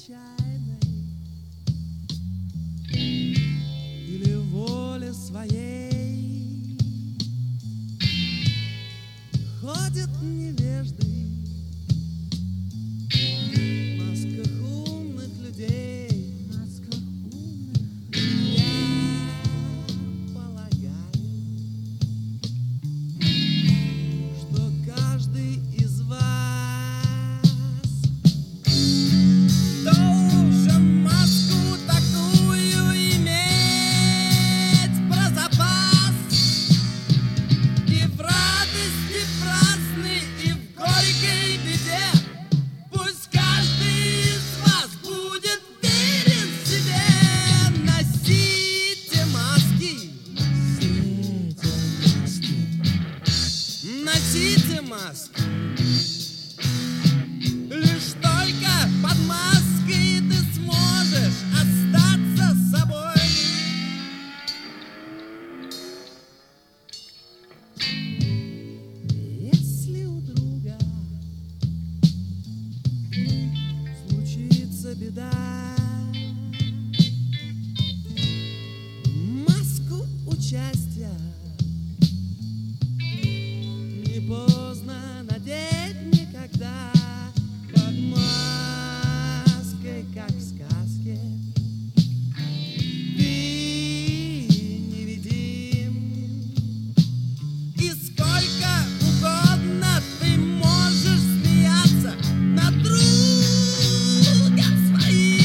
случайной или воле своей ходят невежды в масках умных людей. Я полагаю, что каждый из вас должен маску такую иметь про запас. И в радости праздной, и в горькой беде пусть каждый из вас будет верен себе. Носите маски, носите маски. Лишь только под маской ты сможешь остаться собой. Если у друга случится беда, маску участия не поздно надеть никогда. Под маской, как в сказке, ты невидим, и сколько угодно ты можешь смеяться над другом своим.